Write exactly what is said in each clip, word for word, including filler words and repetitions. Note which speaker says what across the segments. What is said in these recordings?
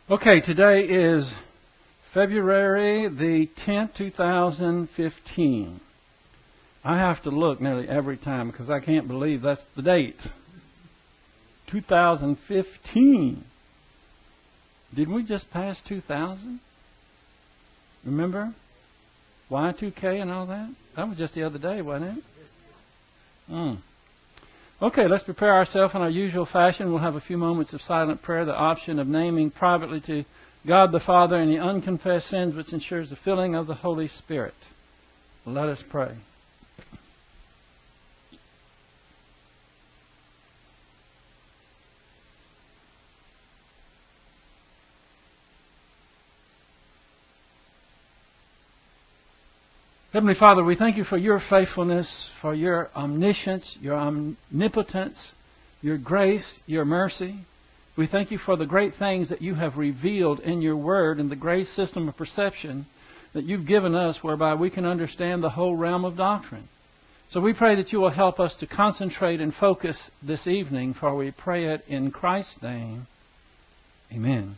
Speaker 1: Okay, today is February the tenth, two thousand fifteen. I have to look nearly every time because I can't believe that's the date. two thousand fifteen. Didn't we just pass two thousand? Remember? Y two K and all that? That was just the other day, wasn't it? Mm. Okay, let's prepare ourselves in our usual fashion. We'll have a few moments of silent prayer, the option of naming privately to God the Father any unconfessed sins, which ensures the filling of the Holy Spirit. Let us pray. Heavenly Father, we thank you for your faithfulness, for your omniscience, your omnipotence, your grace, your mercy. We thank you for the great things that you have revealed in your word and the great system of perception that you've given us whereby we can understand the whole realm of doctrine. So we pray that you will help us to concentrate and focus this evening, for we pray it in Christ's name. Amen.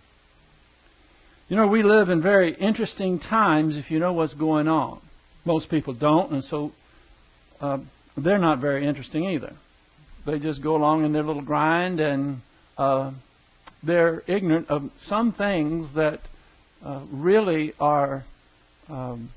Speaker 1: You know, we live in very interesting times if you know what's going on. Most people don't, and so uh, they're not very interesting either. They just go along in their little grind, and uh, they're ignorant of some things that uh, really are, um,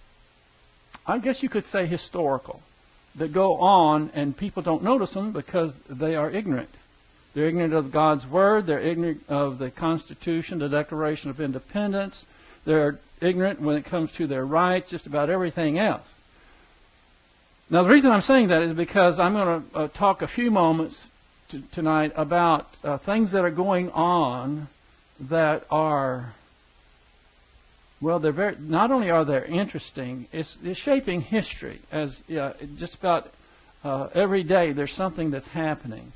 Speaker 1: I guess you could say, historical, that go on, and people don't notice them because they are ignorant. They're ignorant of God's Word. They're ignorant of the Constitution, the Declaration of Independence. They're ignorant when it comes to their rights, just about everything else. Now, the reason I'm saying that is because I'm going to uh, talk a few moments t- tonight about uh, things that are going on that are, well, they're very, not only are they interesting, it's, it's shaping history. As uh, just about uh, every day there's something that's happening.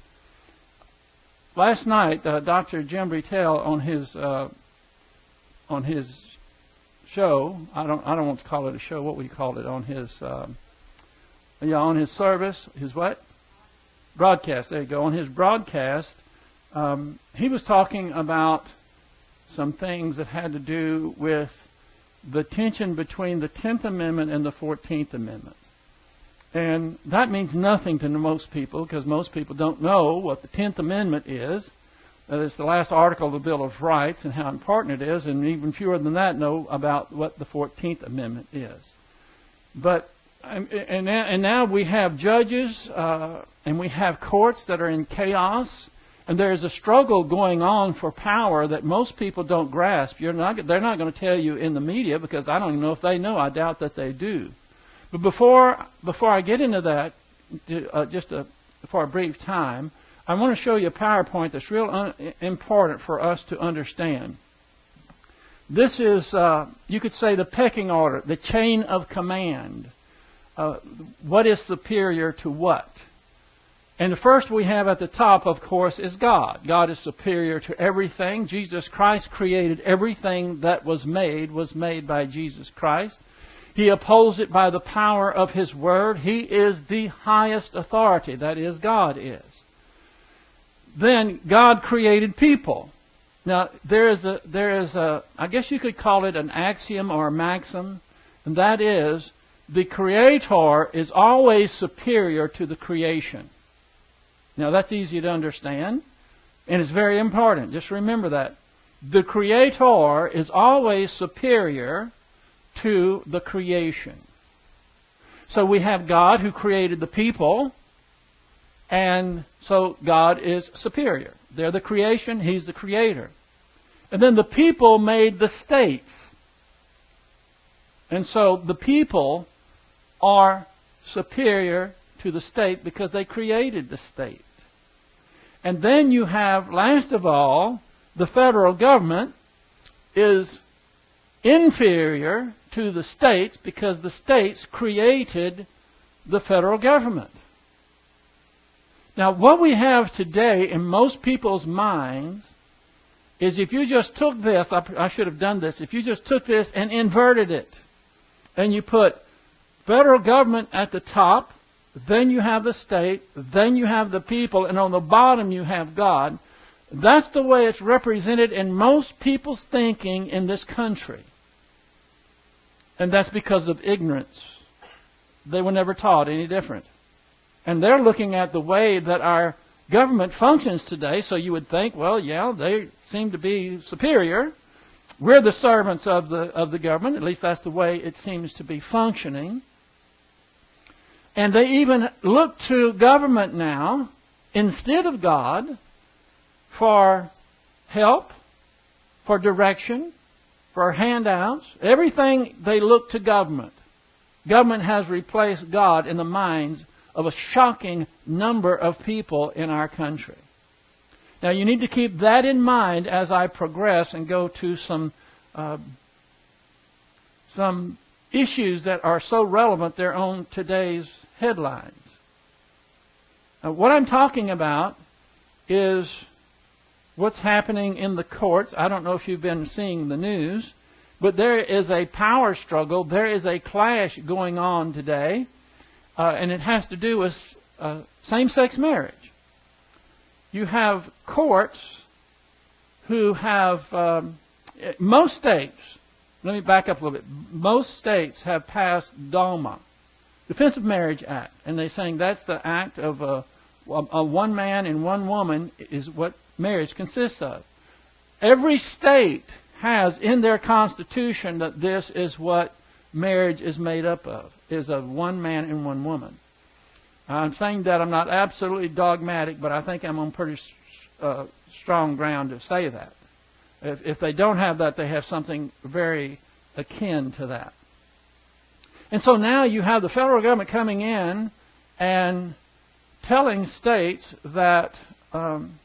Speaker 1: Last night, uh, Doctor Jim Brettell on his uh, on his show, I don't I don't want to call it a show. What would you call it? On his um, yeah, on his service, his what? Broadcast. There you go. On his broadcast, um, he was talking about some things that had to do with the tension between the tenth Amendment and the fourteenth Amendment. And that means nothing to most people because most people don't know what the tenth Amendment is. That is the last article of the Bill of Rights and how important it is, and even fewer than that know about what the fourteenth Amendment is. But and now, and now we have judges uh, and we have courts that are in chaos, and there is a struggle going on for power that most people don't grasp. You're not, they're not going to tell you in the media because I don't even know if they know. I doubt that they do. But before before I get into that, uh, just a, for a brief time, I want to show you a PowerPoint that's real un- important for us to understand. This is, uh, you could say, the pecking order, the chain of command. Uh, what is superior to what? And the first we have at the top, of course, is God. God is superior to everything. Jesus Christ created everything that was made, was made by Jesus Christ. He upholds it by the power of His Word. He is the highest authority, that is, God is. Then God created people. Now, there is a, there is a, I guess you could call it an axiom or a maxim, and that is, the Creator is always superior to the creation. Now, that's easy to understand, and it's very important. Just remember that. The Creator is always superior to the creation. So we have God who created the people, and so God is superior. They're the creation, He's the creator. And then the people made the states. And so the people are superior to the state because they created the state. And then you have, last of all, the federal government is inferior to the states because the states created the federal government. Now, what we have today in most people's minds is if you just took this, I, I should have done this, if you just took this and inverted it, and you put federal government at the top, then you have the state, then you have the people, and on the bottom you have God, That's the way it's represented in most people's thinking in this country. And that's because of ignorance. They were never taught any different. And they're looking at the way that our government functions today, so you would think, well, yeah, they seem to be superior. We're the servants of the of the government. At least that's the way it seems to be functioning. And they even look to government now, instead of God, for help, for direction, for handouts. Everything they look to government. Government has replaced God in the minds of a shocking number of people in our country. Now you need to keep that in mind as I progress and go to some uh, some issues that are so relevant they're on today's headlines. Now, what I'm talking about is what's happening in the courts. I don't know if you've been seeing the news, but there is a power struggle. There is a clash going on today, uh, and it has to do with uh, same-sex marriage. You have courts who have, um, most states, let me back up a little bit, most states have passed DOMA, Defense of Marriage Act, and they're saying that's the act of a, a one man and one woman is what marriage consists of. Every state has in their constitution that this is what marriage is made up of, is of one man and one woman. I'm saying that I'm not absolutely dogmatic, but I think I'm on pretty uh, strong ground to say that. If, if they don't have that, they have something very akin to that. And so now you have the federal government coming in and telling states that um,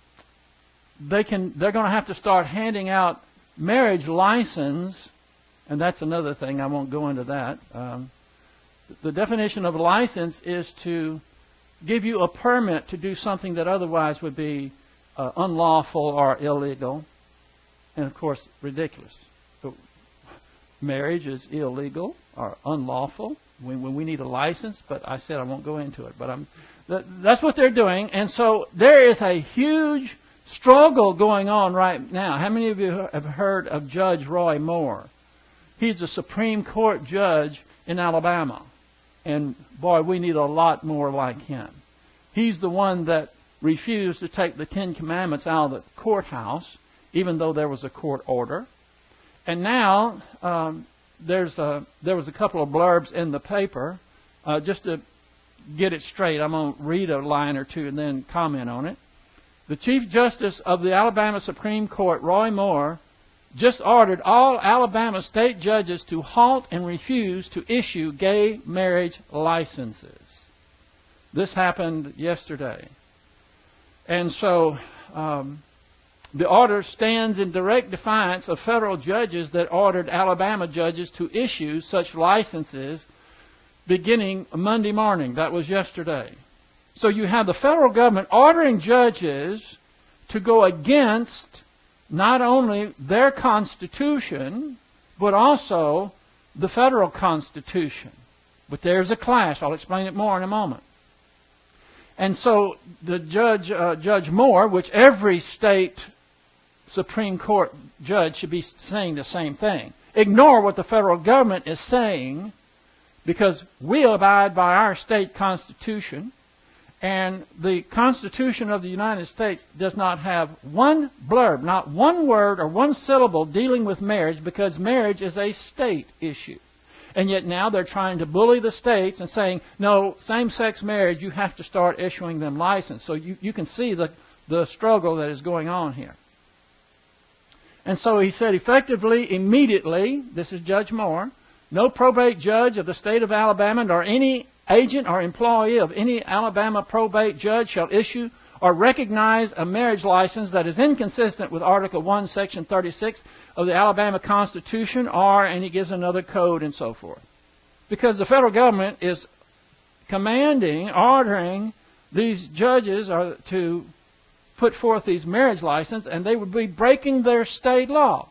Speaker 1: they can, they're going to have to start handing out marriage license, and that's another thing. I won't go into that. Um, the definition of a license is to give you a permit to do something that otherwise would be uh, unlawful or illegal, and of course ridiculous. So marriage is illegal or unlawful when, when we need a license, but I said I won't go into it. But I'm, that, that's what they're doing, and so there is a huge struggle going on right now. How many of you have heard of Judge Roy Moore? He's a Supreme Court judge in Alabama. And boy, we need a lot more like him. He's the one that refused to take the Ten Commandments out of the courthouse, even though there was a court order. And now um, there's a, there was a couple of blurbs in the paper. Uh, just to get it straight, I'm going to read a line or two and then comment on it. The Chief Justice of the Alabama Supreme Court, Roy Moore, just ordered all Alabama state judges to halt and refuse to issue gay marriage licenses. This happened yesterday. And so um, the order stands in direct defiance of federal judges that ordered Alabama judges to issue such licenses beginning Monday morning. That was yesterday. So you have the federal government ordering judges to go against not only their Constitution, but also the federal Constitution. But there's a clash. I'll explain it more in a moment. And so the judge, uh, Judge Moore, which every state Supreme Court judge should be saying the same thing. Ignore what the federal government is saying, because we abide by our state Constitution. And the Constitution of the United States does not have one blurb, not one word or one syllable dealing with marriage, because marriage is a state issue. And yet now they're trying to bully the states and saying, no, same-sex marriage, you have to start issuing them license. So you, you can see the, the struggle that is going on here. And so he said, effectively, immediately, this is Judge Moore, no probate judge of the state of Alabama nor any agent or employee of any Alabama probate judge shall issue or recognize a marriage license that is inconsistent with Article one, Section thirty-six of the Alabama Constitution, or, and he gives another code and so forth. Because the federal government is commanding, ordering these judges are to put forth these marriage licenses, and they would be breaking their state law.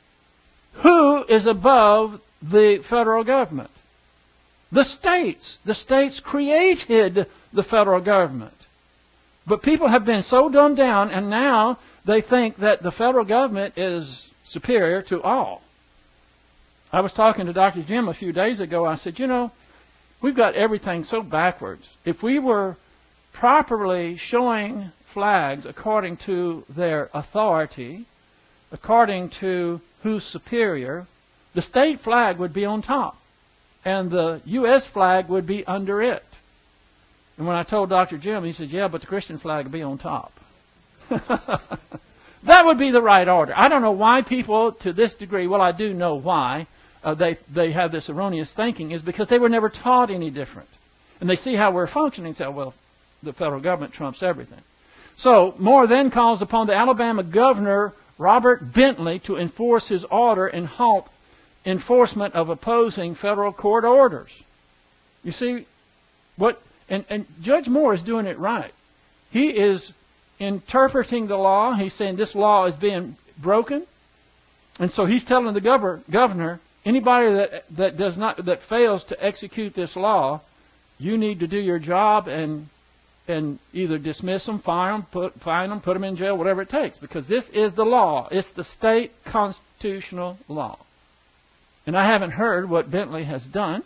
Speaker 1: Who is above the federal government? The states. The states created the federal government. But people have been so dumbed down, and now they think that the federal government is superior to all. I was talking to Doctor Jim a few days ago. I said, you know, we've got everything so backwards. If we were properly showing flags according to their authority, according to who's superior, the state flag would be on top, and the U S flag would be under it. And when I told Doctor Jim, he said, yeah, but the Christian flag would be on top. That would be the right order. I don't know why people to this degree, well, I do know why, uh, they, they have this erroneous thinking, is because they were never taught any different. And they see how we're functioning and say, well, the federal government trumps everything. So, Moore then calls upon the Alabama governor, Robert Bentley, to enforce his order and halt enforcement of opposing federal court orders. You see, what, and, and Judge Moore is doing it right. He is interpreting the law. He's saying this law is being broken. And so he's telling the governor, governor anybody that, that does not, that fails to execute this law, you need to do your job and and either dismiss them, fire them, put, fine them, put them in jail, whatever it takes. Because this is the law. It's the state constitutional law. And I haven't heard what Bentley has done.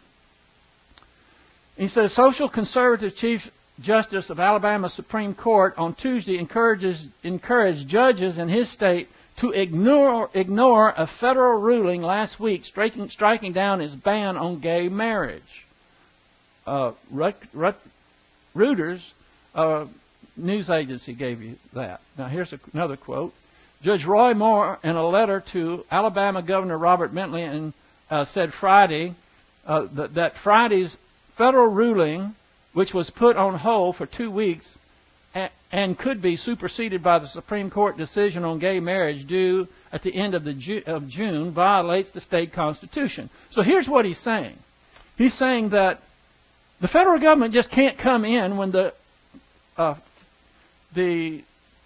Speaker 1: He says, Social Conservative Chief Justice of Alabama Supreme Court on Tuesday encourages encouraged judges in his state to ignore ignore a federal ruling last week striking, striking down his ban on gay marriage. Uh, Rut, Rut, Reuters uh, news agency gave you that. Now here's a, another quote. Judge Roy Moore, in a letter to Alabama Governor Robert Bentley, and uh, said Friday uh, that, that Friday's federal ruling, which was put on hold for two weeks and, and could be superseded by the Supreme Court decision on gay marriage due at the end of, the Ju- of June, violates the state constitution. So here's what he's saying. He's saying that the federal government just can't come in when the uh, the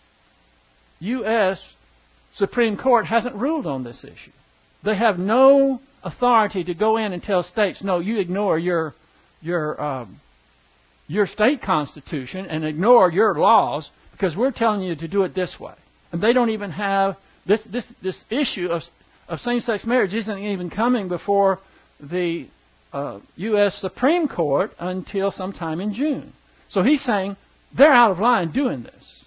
Speaker 1: U S Supreme Court hasn't ruled on this issue. They have no authority to go in and tell states, no, you ignore your your um, your state constitution and ignore your laws because we're telling you to do it this way. And they don't even have this this this issue of of same-sex marriage isn't even coming before the uh, U S Supreme Court until sometime in June. So he's saying they're out of line doing this.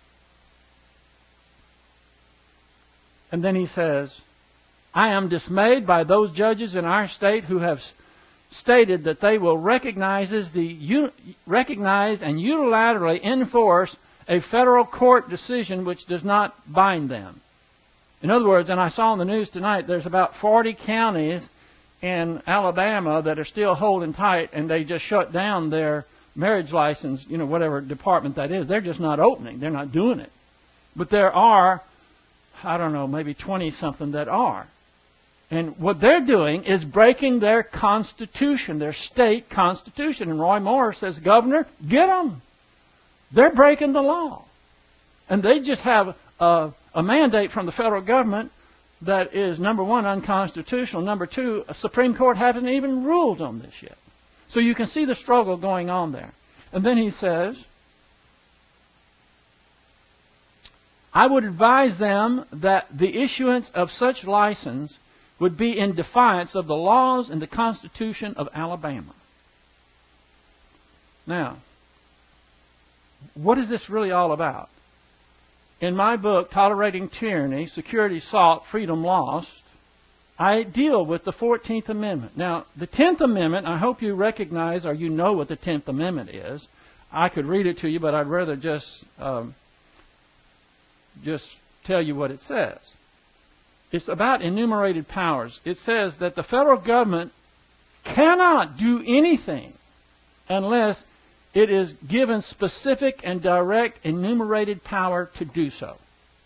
Speaker 1: And then he says, I am dismayed by those judges in our state who have stated that they will recognize the recognize and unilaterally enforce a federal court decision which does not bind them. In other words, and I saw in the news tonight, there's about forty counties in Alabama that are still holding tight, and they just shut down their marriage license, you know, whatever department that is. They're just not opening. They're not doing it. But there are, I don't know, maybe twenty-something that are. And what they're doing is breaking their constitution, their state constitution. And Roy Moore says, Governor, get them. They're breaking the law. And they just have a, a mandate from the federal government that is, number one, unconstitutional. Number two, a Supreme Court hasn't even ruled on this yet. So you can see the struggle going on there. And then he says, I would advise them that the issuance of such license would be in defiance of the laws and the Constitution of Alabama. Now, what is this really all about? In my book, Tolerating Tyranny, Security Sought, Freedom Lost, I deal with the fourteenth Amendment. Now, the tenth Amendment, I hope you recognize or you know what the tenth Amendment is. I could read it to you, but I'd rather just um, just tell you what it says. It's about enumerated powers. It says that the federal government cannot do anything unless it is given specific and direct enumerated power to do so.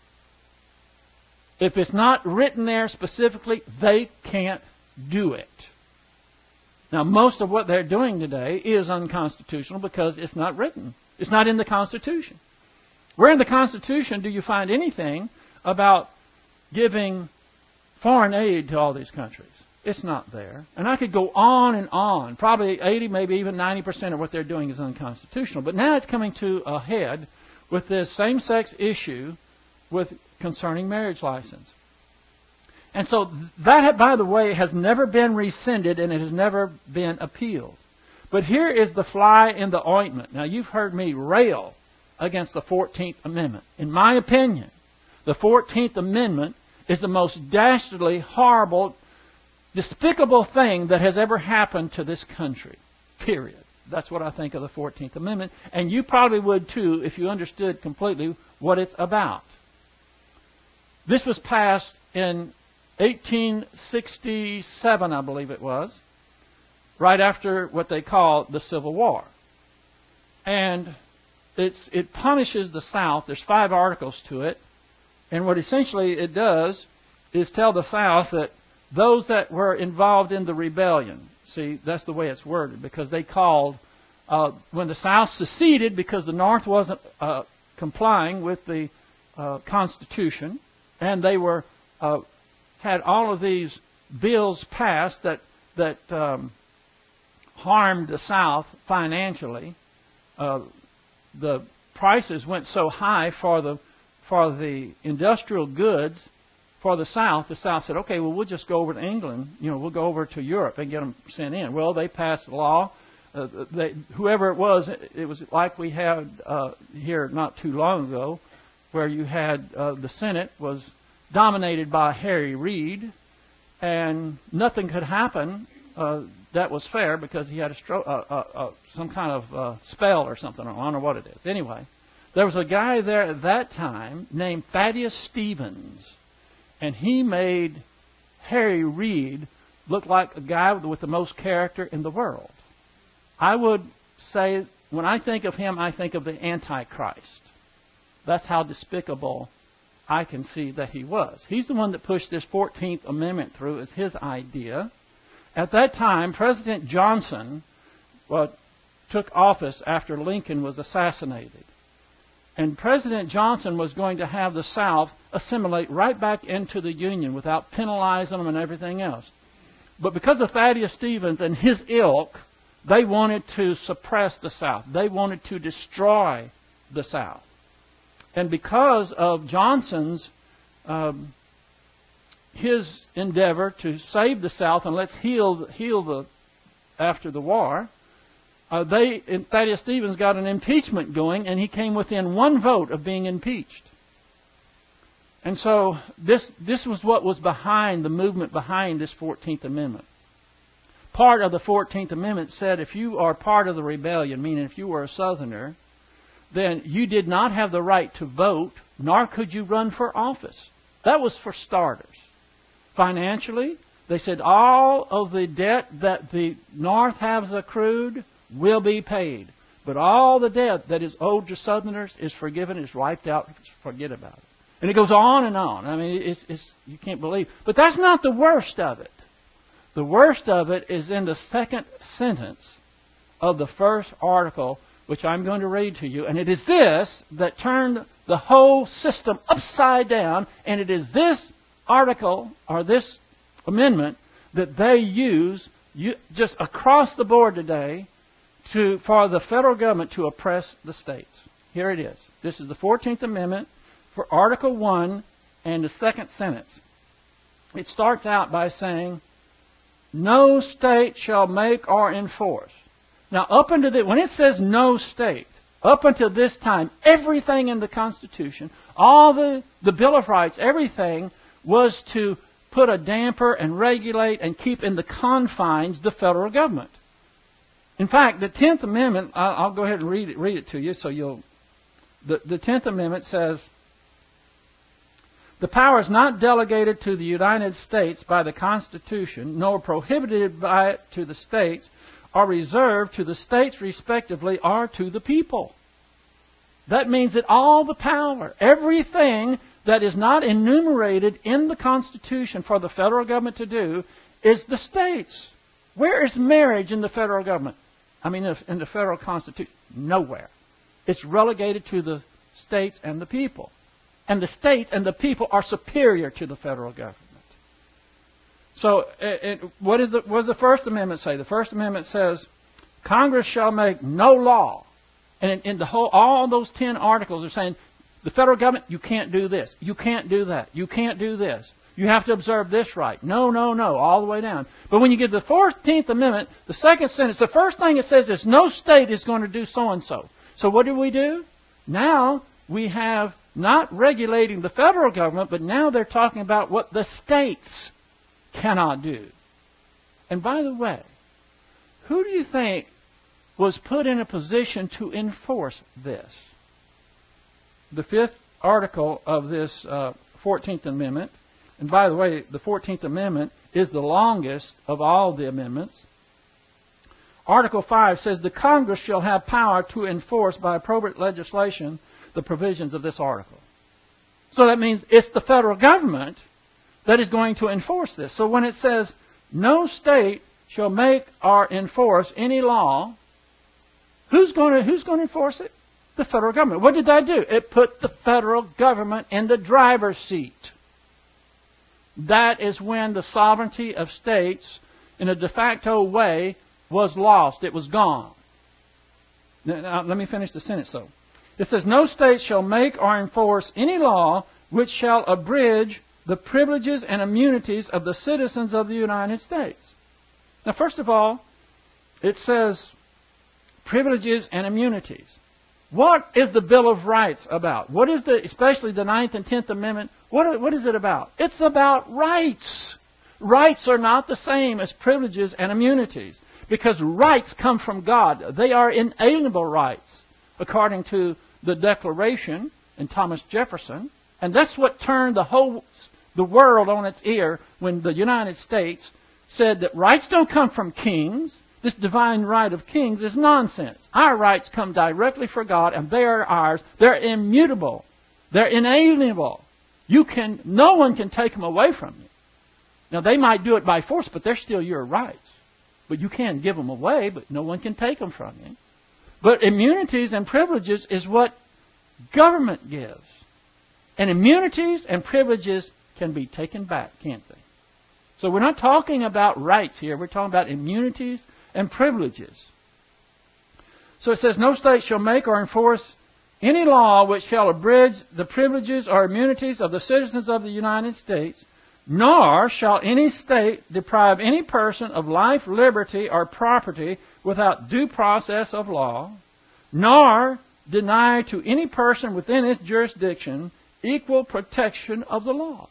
Speaker 1: If it's not written there specifically, they can't do it. Now, most of what they're doing today is unconstitutional because it's not written. It's not in the Constitution. Where in the Constitution do you find anything about giving foreign aid to all these countries? It's not there. And I could go on and on. Probably eighty, maybe even ninety percent of what they're doing is unconstitutional. But now it's coming to a head with this same-sex issue with concerning marriage license. And so that, by the way, has never been rescinded and it has never been appealed. But here is the fly in the ointment. Now, you've heard me rail against the fourteenth Amendment. In my opinion, the fourteenth Amendment is the most dastardly, horrible, despicable thing that has ever happened to this country. Period. That's what I think of the fourteenth Amendment. And you probably would too if you understood completely what it's about. This was passed in eighteen sixty-seven, I believe it was, right after what they call the Civil War. And it's, it punishes the South. There's five articles to it. And what essentially it does is tell the South that those that were involved in the rebellion, see, that's the way it's worded, because they called, uh, when the South seceded because the North wasn't uh, complying with the uh, Constitution, and they were uh, had all of these bills passed that that um, harmed the South financially. Uh, the prices went so high for the for the industrial goods for the South. The South said, "Okay, well, we'll just go over to England. You know, we'll go over to Europe and get them sent in." Well, they passed a law. Uh, they, whoever it was, it was like we had uh, here not too long ago, where you had uh, the Senate was dominated by Harry Reid, and nothing could happen uh, that was fair because he had a stro- uh, uh, uh, some kind of uh, spell or something. I don't know what it is. Anyway, there was a guy there at that time named Thaddeus Stevens, and he made Harry Reid look like a guy with the most character in the world. I would say, when I think of him, I think of the Antichrist. That's how despicable I can see that he was. He's the one that pushed this fourteenth Amendment through as his idea. At that time, President Johnson well, took office after Lincoln was assassinated. And President Johnson was going to have the South assimilate right back into the Union without penalizing them and everything else. But because of Thaddeus Stevens and his ilk, they wanted to suppress the South. They wanted to destroy the South. And because of Johnson's, um, his endeavor to save the South and let's heal, heal the after the war, uh, they Thaddeus Stevens got an impeachment going, and he came within one vote of being impeached. And so this this was what was behind the movement behind this fourteenth Amendment. Part of the fourteenth Amendment said if you are part of the rebellion, meaning if you were a Southerner, then you did not have the right to vote, nor could you run for office. That was for starters. Financially, they said all of the debt that the North has accrued will be paid. But all the debt that is owed to Southerners is forgiven, is wiped out, forget about it. And it goes on and on. I mean, it's, it's you can't believe. But that's not the worst of it. The worst of it is in the second sentence of the first article, which I'm going to read to you. And it is this that turned the whole system upside down. And it is this article, or this amendment, that they use you, just across the board today to for the federal government to oppress the states. Here it is. This is the fourteenth Amendment for Article one and the second sentence. It starts out by saying, no state shall make or enforce. Now, up until the, when it says no state, up until this time, everything in the Constitution, all the, the Bill of Rights, everything was to put a damper and regulate and keep in the confines the federal government. In fact, the tenth Amendment, I'll, I'll go ahead and read it, read it to you so you'll... The, the tenth Amendment says, the power is not delegated to the United States by the Constitution, nor prohibited by it to the states, are reserved to the states respectively or to the people. That means that all the power, everything that is not enumerated in the Constitution for the federal government to do, is the states. Where is marriage in the federal government? I mean, in the federal Constitution? Nowhere. It's relegated to the states and the people. And the states and the people are superior to the federal government. So, it, it, what, is the, what does the First Amendment say? The First Amendment says, Congress shall make no law And in, in the whole, all those ten articles are saying, the federal government, you can't do this. You can't do that. You can't do this. You have to observe this right. No, no, no, all the way down. But when you get to the fourteenth Amendment, the second sentence, the first thing it says is no state is going to do so-and-so. So what do we do? Now we have not regulating the federal government, but now they're talking about what the states cannot do. And by the way, who do you think was put in a position to enforce this? The fifth article of this uh, fourteenth Amendment, and by the way, the fourteenth Amendment is the longest of all the amendments. Article five says, the Congress shall have power to enforce by appropriate legislation the provisions of this article. So that means it's the federal government that is going to enforce this. So when it says, no state shall make or enforce any law, who's going to, who's going to enforce it? The federal government. What did that do? It put the federal government in the driver's seat. That is when the sovereignty of states, in a de facto way, was lost. It was gone. Now, let me finish the sentence, though. It says, no state shall make or enforce any law which shall abridge the privileges and immunities of the citizens of the United States. Now, first of all, it says privileges and immunities. What is the Bill of Rights about? What is the, especially the Ninth and Tenth Amendment, what, what is it about? It's about rights. Rights are not the same as privileges and immunities, because rights come from God. They are inalienable rights, according to the Declaration and Thomas Jefferson. And that's what turned the whole the world on its ear when the United States said that rights don't come from kings. This divine right of kings is nonsense. Our rights come directly from God, and they are ours. They're immutable. They're inalienable. You can, no one can take them away from you. Now, they might do it by force, but they're still your rights. But you can give them away, but no one can take them from you. But immunities and privileges is what government gives. And immunities and privileges can be taken back, can't they? So we're not talking about rights here. We're talking about immunities and privileges. So it says, no state shall make or enforce any law which shall abridge the privileges or immunities of the citizens of the United States, nor shall any state deprive any person of life, liberty, or property without due process of law, nor deny to any person within its jurisdiction equal protection of the laws.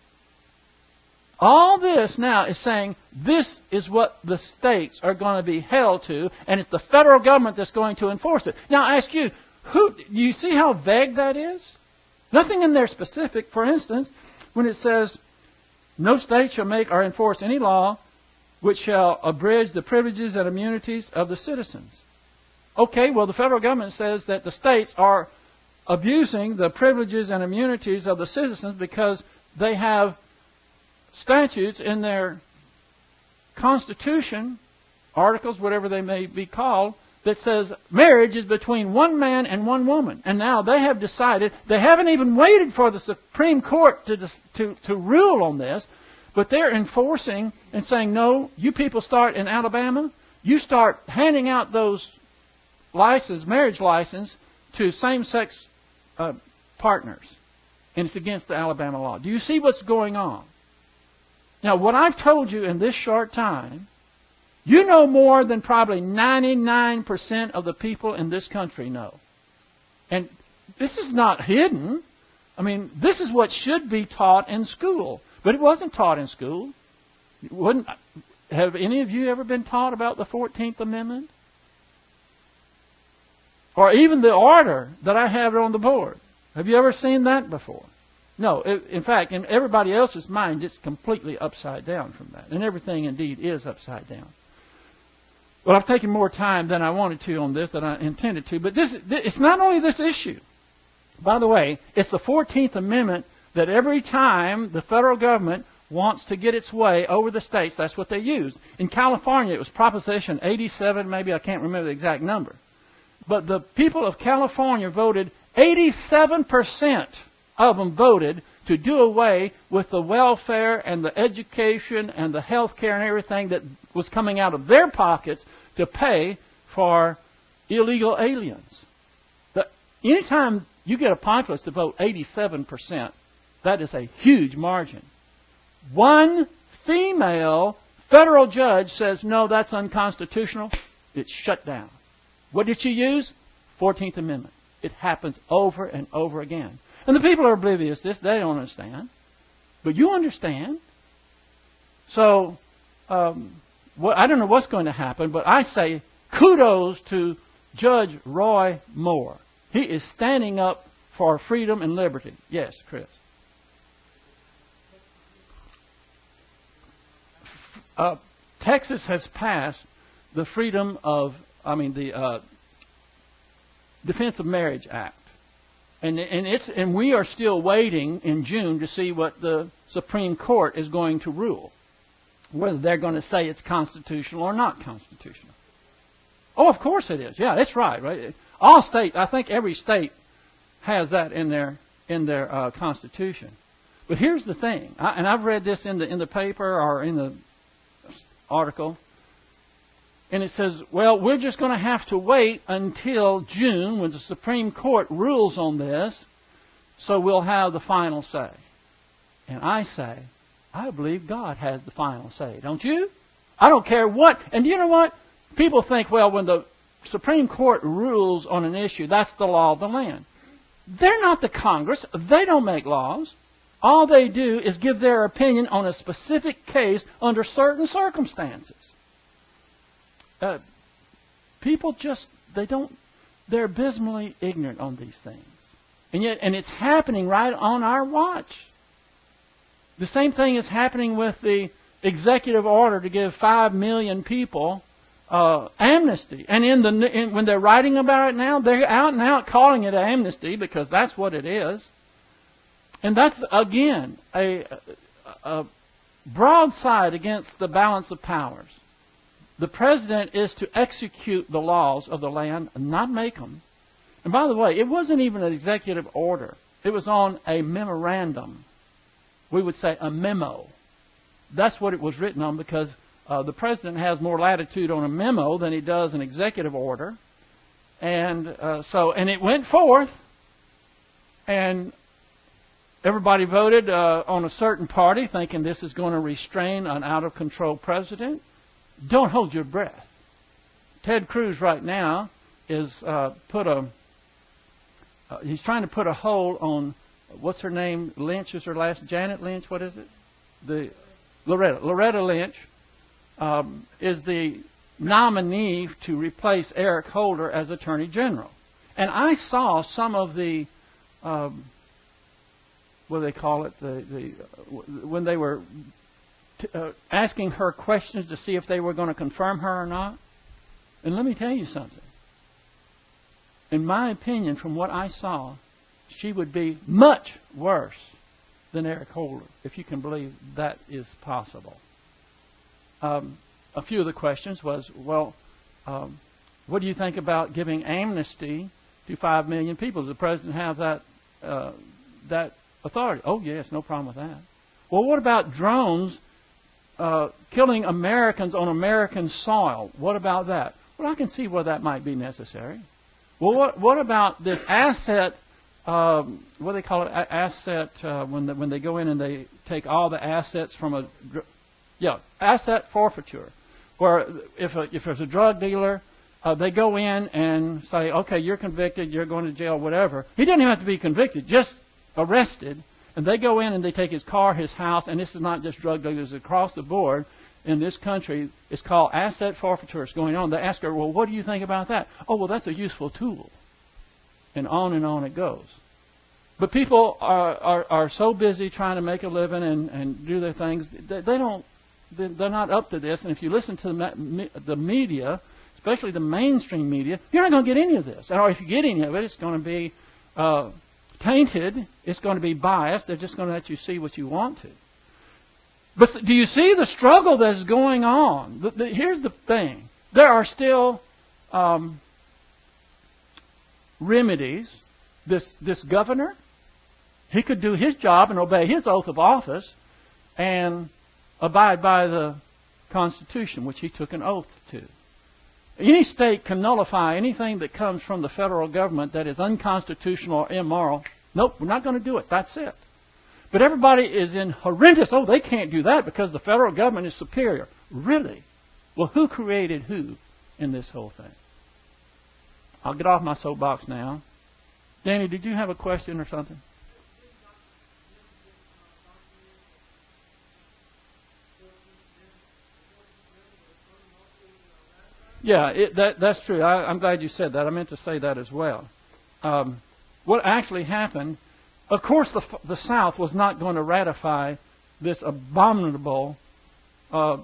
Speaker 1: All this now is saying this is what the states are going to be held to, and it's the federal government that's going to enforce it. Now I ask you, who, you see how vague that is? Nothing in there specific. For instance, when it says, no state shall make or enforce any law which shall abridge the privileges and immunities of the citizens. Okay, well the federal government says that the states are abusing the privileges and immunities of the citizens because they have statutes in their Constitution, articles, whatever they may be called, that says marriage is between one man and one woman. And now they have decided, they haven't even waited for the Supreme Court to, to, to rule on this, but they're enforcing and saying, no, you people start in Alabama, you start handing out those license, marriage license to same-sex uh, partners. And it's against the Alabama law. Do you see what's going on? Now, what I've told you in this short time, you know more than probably ninety-nine percent of the people in this country know. And this is not hidden. I mean, this is what should be taught in school. But it wasn't taught in school. It wouldn't, have any of you ever been taught about the fourteenth Amendment? Or even the order that I have on the board. Have you ever seen that before? No. In fact, in everybody else's mind, it's completely upside down from that. And everything, indeed, is upside down. Well, I've taken more time than I wanted to on this, than I intended to. But this, it's not only this issue. By the way, it's the fourteenth Amendment that every time the federal government wants to get its way over the states, that's what they use. In California, it was Proposition eighty-seven, maybe I can't remember the exact number. But the people of California voted, eighty-seven percent of them voted to do away with the welfare and the education and the health care and everything that was coming out of their pockets to pay for illegal aliens. anytime you get a populace to vote eighty-seven percent, that is a huge margin. One female federal judge says, no, that's unconstitutional. It's shut down. What did she use? fourteenth Amendment. It happens over and over again. And the people are oblivious to this. They don't understand. But you understand. So, um, what, I don't know what's going to happen, but I say kudos to Judge Roy Moore. He is standing up for freedom and liberty. Yes, Chris. Uh, Texas has passed the Freedom of, I mean, the uh, Defense of Marriage Act. And, and, it's, and we are still waiting in June to see what the Supreme Court is going to rule. Whether they're going to say it's constitutional or not constitutional. Oh, of course it is. Yeah, that's right. Right. All states, I think every state has that in their in their uh, constitution. But here's the thing, I, and I've read this in the in the paper or in the article, and it says, well, we're just going to have to wait until June when the Supreme Court rules on this, so we'll have the final say. And I say, I believe God has the final say, don't you? I don't care what. And you know what? People think, well, when the Supreme Court rules on an issue, that's the law of the land. They're not the Congress. They don't make laws. All they do is give their opinion on a specific case under certain circumstances. Uh, people just, they don't, they're abysmally ignorant on these things. And yet, and it's happening right on our watch. The same thing is happening with the executive order to give five million people uh, amnesty. And in the in, when they're writing about it now, they're out and out calling it amnesty because that's what it is. And that's, again, a, a broadside against the balance of powers. The president is to execute the laws of the land, not make them. And by the way, it wasn't even an executive order. It was on a memorandum. We would say a memo. That's what it was written on because uh, the president has more latitude on a memo than he does an executive order. And uh, so, and it went forth, and everybody voted uh, on a certain party thinking this is going to restrain an out-of-control president. Don't hold your breath. Ted Cruz right now is uh, put a, uh, he's trying to put a hold on, what's her name? Lynch is her last, Janet Lynch, what is it? The Loretta. Loretta Lynch um, is the nominee to replace Eric Holder as Attorney General. And I saw some of the, um, what do they call it, the, the when they were t- uh, asking her questions to see if they were going to confirm her or not. And let me tell you something. In my opinion, from what I saw, she would be much worse than Eric Holder, if you can believe that is possible. Um, a few of the questions was, well, um, what do you think about giving amnesty to five million people? Does the president have that uh, that authority? Oh, yes, no problem with that. Well, what about drones uh, killing Americans on American soil? What about that? Well, I can see where that might be necessary. Well, what what about this asset? Um, what do they call it? A- asset uh, when the, when they go in and they take all the assets from a yeah asset forfeiture, where if a, if there's a drug dealer, uh, they go in and say, okay, you're convicted, you're going to jail, whatever. He doesn't even have to be convicted, just arrested, and they go in and they take his car, his house, and this is not just drug dealers across the board. In this country, it's called asset forfeiture. It's going on. They ask her, well, what do you think about that? Oh, well, that's a useful tool. And on and on it goes. But people are, are, are so busy trying to make a living and, and do their things, they, they don't, they're not up to this. And if you listen to the, the media, especially the mainstream media, you're not going to get any of this. Or if you get any of it, it's going to be uh, tainted. It's going to be biased. They're just going to let you see what you want to. But do you see the struggle that's going on? The, the, here's the thing. There are still um, remedies. This, this governor, he could do his job and obey his oath of office and abide by the Constitution, which he took an oath to. Any state can nullify anything that comes from the federal government that is unconstitutional or immoral. Nope, we're not going to do it. That's it. But everybody is in horrendous, oh, they can't do that because the federal government is superior. Really? Well, who created who in this whole thing? I'll get off my soapbox now. Danny, did you have a question or something? Yeah, it, that, that's true. I, I'm glad you said that. I meant to say that as well. Um, what actually happened, of course, the, the South was not going to ratify this abominable, uh,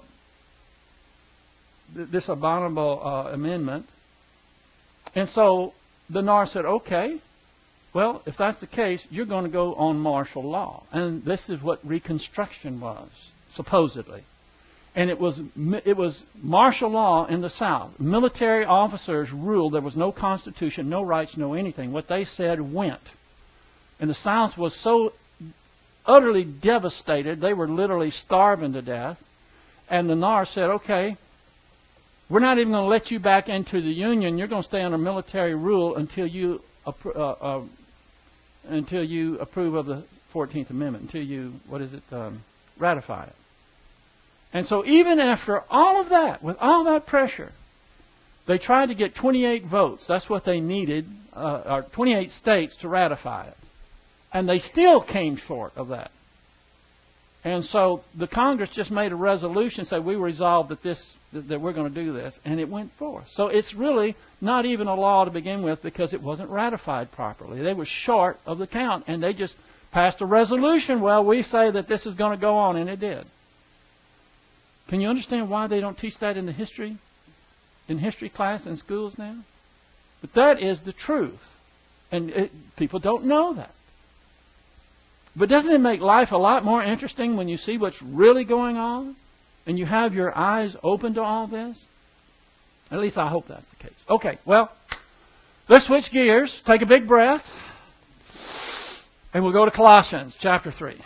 Speaker 1: this abominable uh, amendment, and so the North said, "Okay, well, if that's the case, you're going to go on martial law," and this is what Reconstruction was supposedly. And it was it was martial law in the South. Military officers ruled. There was no constitution, no rights, no anything. What they said went. And the South was so utterly devastated, they were literally starving to death. And the North said, okay, we're not even going to let you back into the Union. You're going to stay under military rule until you uh, uh, until you approve of the fourteenth Amendment, until you, what is it, um, ratify it. And so even after all of that, with all that pressure, they tried to get twenty-eight votes. That's what they needed, uh, or twenty-eight states to ratify it. And they still came short of that. And so the Congress just made a resolution, said we resolved that this that we're going to do this, and it went forth. So it's really not even a law to begin with because it wasn't ratified properly. They were short of the count, and they just passed a resolution. Well, we say that this is going to go on, and it did. Can you understand why they don't teach that in the history, in history class in schools now? But that is the truth, and it, people don't know that. But doesn't it make life a lot more interesting when you see what's really going on and you have your eyes open to all this? At least I hope that's the case. Okay, well, let's switch gears, take a big breath, and we'll go to Colossians chapter three.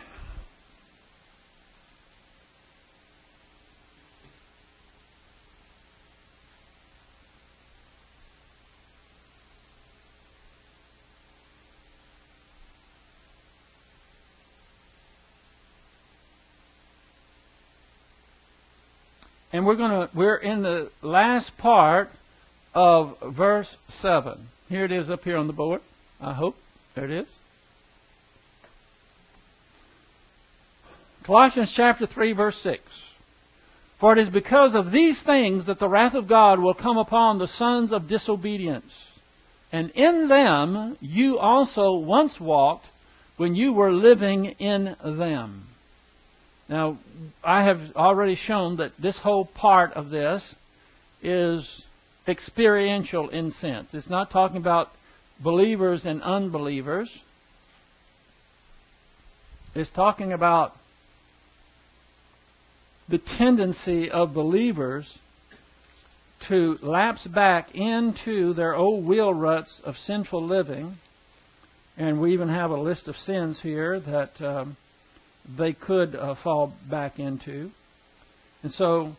Speaker 1: And we're going to we're in the last part of verse seven. Here it is up here on the board. I hope. There it is. Colossians chapter three, verse six. For it is because of these things that the wrath of God will come upon the sons of disobedience. And in them you also once walked when you were living in them. Now, I have already shown that this whole part of this is experiential in sense. It's not talking about believers and unbelievers. It's talking about the tendency of believers to lapse back into their old wheel ruts of sinful living. And we even have a list of sins here that Um, they could uh, fall back into. And so,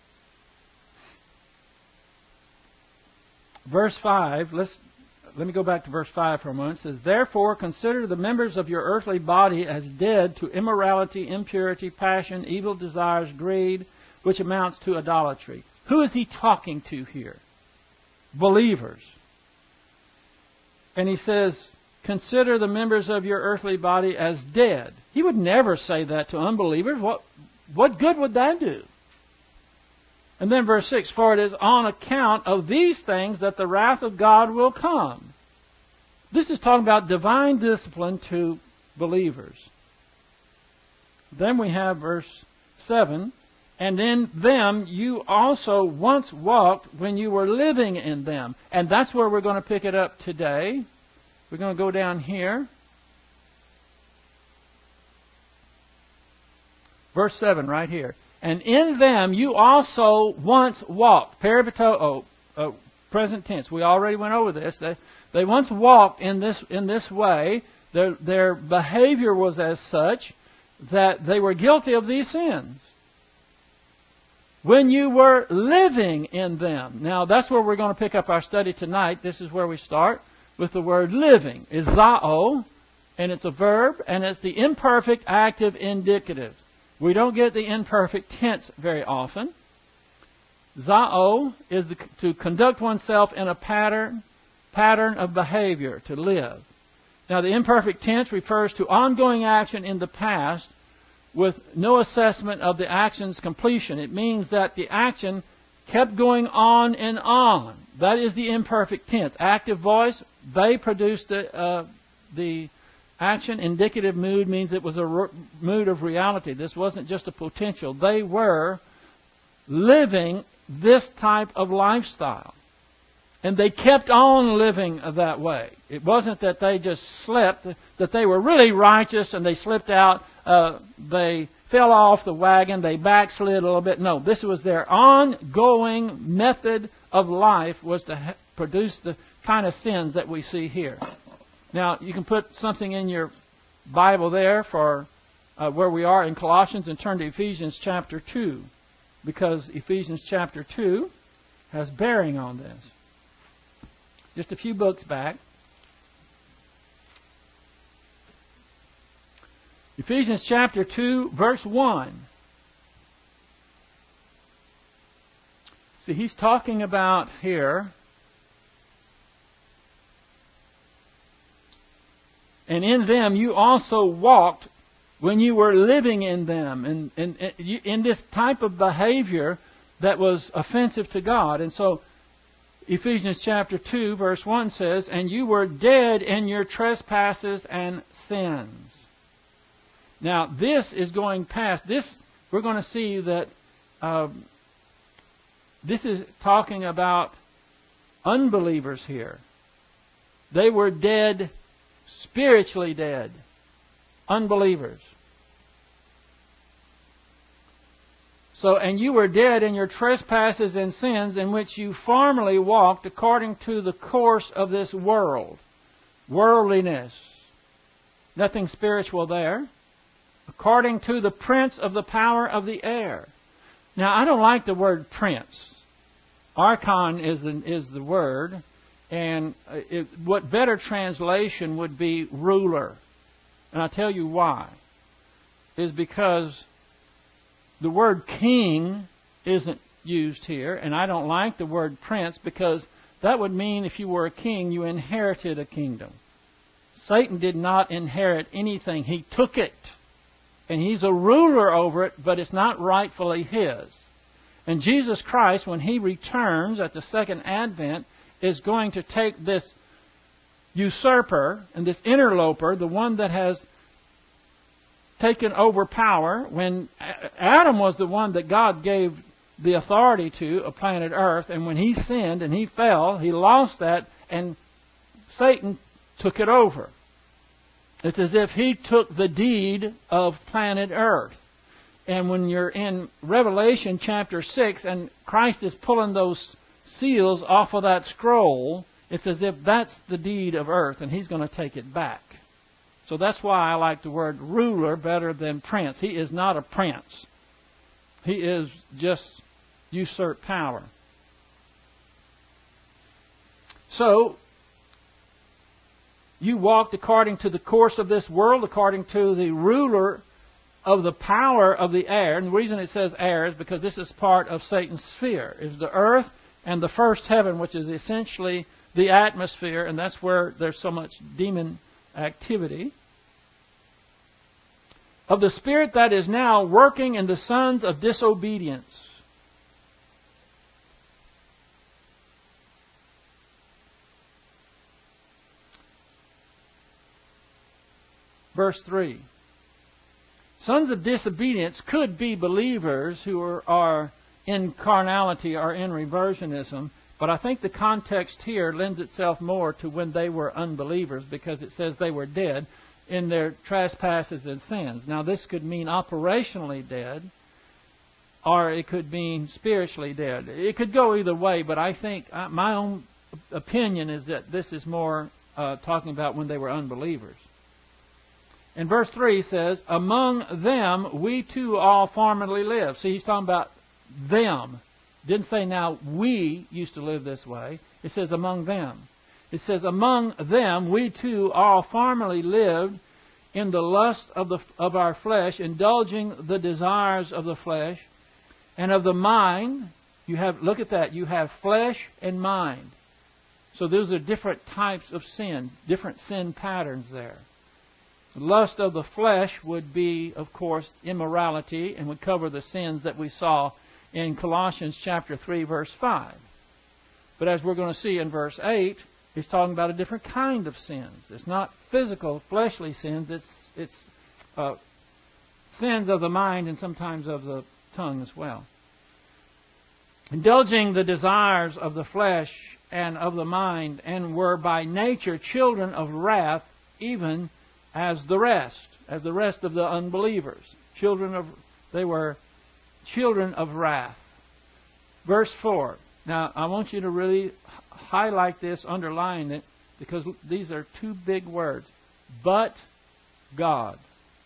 Speaker 1: verse five, let's, let me go back to verse five for a moment. It says, therefore consider the members of your earthly body as dead to immorality, impurity, passion, evil desires, greed, which amounts to idolatry. Who is he talking to here? Believers. And he says, consider the members of your earthly body as dead. He would never say that to unbelievers. What, what good would that do? And then verse six, for it is on account of these things that the wrath of God will come. This is talking about divine discipline to believers. Then we have verse seven, and in them you also once walked when you were living in them. And that's where we're going to pick it up today. We're going to go down here. Verse seven right here. And in them you also once walked. Peripatoo, oh, present tense. We already went over this. They, they once walked in this in this way. Their, their behavior was as such that they were guilty of these sins. when you were living in them. Now, that's where we're going to pick up our study tonight. This is where we start with the word living. It's zao, and it's a verb, and it's the imperfect active indicative. We don't get the imperfect tense very often. Zao is the, to conduct oneself in a pattern, pattern of behavior, to live. Now, the imperfect tense refers to ongoing action in the past with no assessment of the action's completion. It means that the action kept going on and on. That is the imperfect tense. Active voice, they produced the, uh, the action. Indicative mood means it was a re- mood of reality. This wasn't just a potential. They were living this type of lifestyle. And they kept on living that way. It wasn't that they just slipped, that they were really righteous and they slipped out, uh, they fell off the wagon, they backslid a little bit. No, this was their ongoing method of life, was to ha- produce the kind of sins that we see here. Now, you can put something in your Bible there for uh, where we are in Colossians, and turn to Ephesians chapter two, because Ephesians chapter two has bearing on this. Just a few books back. Ephesians chapter two, verse one. See, he's talking about here, and in them you also walked when you were living in them, and in, in, in this type of behavior that was offensive to God. And so Ephesians chapter two, verse one says, and you were dead in your trespasses and sins. Now, this is going past. This, we're going to see that uh, this is talking about unbelievers here. They were dead, spiritually dead, unbelievers. So, and you were dead in your trespasses and sins, in which you formerly walked according to the course of this world. Worldliness. Nothing spiritual there. According to the prince of the power of the air. Now, I don't like the word prince. Archon is the, is the word. And it, what better translation would be ruler. And I'll tell you why. Is because the word king isn't used here, and I don't like the word prince, because that would mean if you were a king, you inherited a kingdom. Satan did not inherit anything. He took it. And he's a ruler over it, but it's not rightfully his. And Jesus Christ, when He returns at the second advent, is going to take this usurper and this interloper, the one that has taken over power, when Adam was the one that God gave the authority to of planet Earth, and when he sinned and he fell, he lost that, and Satan took it over. It's as if he took the deed of planet Earth. And when you're in Revelation chapter six and Christ is pulling those seals off of that scroll, it's as if that's the deed of earth and He's going to take it back. So that's why I like the word ruler better than prince. He is not a prince. He is just usurped power. So, you walked according to the course of this world, according to the ruler of the power of the air. And the reason it says air is because this is part of Satan's sphere. It's the earth and the first heaven, which is essentially the atmosphere, and that's where there's so much demon activity. Of the spirit that is now working in the sons of disobedience. Verse three. Sons of disobedience could be believers who are, are in carnality or in reversionism, but I think the context here lends itself more to when they were unbelievers, because it says they were dead in their trespasses and sins. Now, this could mean operationally dead, or it could mean spiritually dead. It could go either way, but I think uh, my own opinion is that this is more uh, talking about when they were unbelievers. And verse three says, among them we too all formerly lived. See, he's talking about them. Didn't say now we used to live this way. It says among them. It says among them we too all formerly lived in the lust of the of our flesh, indulging the desires of the flesh and of the mind. You have look at that. You have flesh and mind. So those are different types of sin, different sin patterns there. The lust of the flesh would be, of course, immorality, and would cover the sins that we saw in Colossians chapter three, verse five. But as we're going to see in verse eight, it's talking about a different kind of sins. It's not physical, fleshly sins. It's it's uh, sins of the mind and sometimes of the tongue as well. Indulging the desires of the flesh and of the mind, and were by nature children of wrath, even as the rest, as the rest of the unbelievers. Children of, they were children of wrath. Verse four. Now, I want you to really highlight this, underline it, because these are two big words. But God.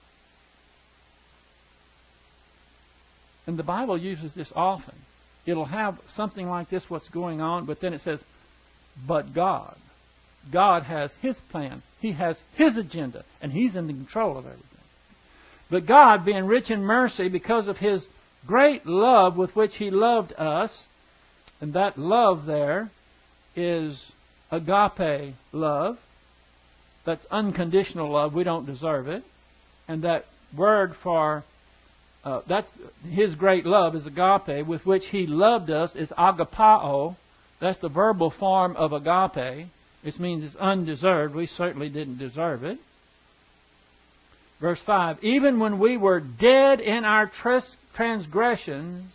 Speaker 1: And the Bible uses this often. It'll have something like this, what's going on, but then it says, but God. God has His plan. He has His agenda, and He's in control of everything. But God, being rich in mercy, because of His great love with which He loved us, and that love there is agape love. That's unconditional love. We don't deserve it. And that word for, uh, that's His great love is agape, with which He loved us is agapao. That's the verbal form of agape. It means it's undeserved. We certainly didn't deserve it. Verse five, even when we were dead in our transgressions,